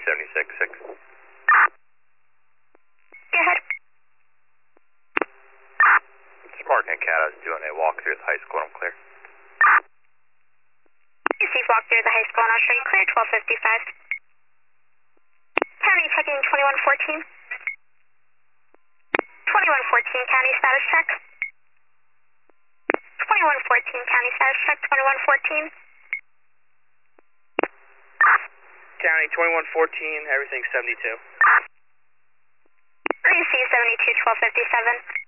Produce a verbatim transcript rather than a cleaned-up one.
seventy-six six. Go ahead. Smart and Cat, I was doing a walk through the high school. I'm clear. Receive walk through the high school and I'll show you clear, twelve fifty-five. County checking twenty-one fourteen. twenty-one fourteen county status check. twenty-one fourteen county status check, twenty-one fourteen. County twenty-one fourteen, everything seventy-two. Receive seventy-two twelve fifty-seven.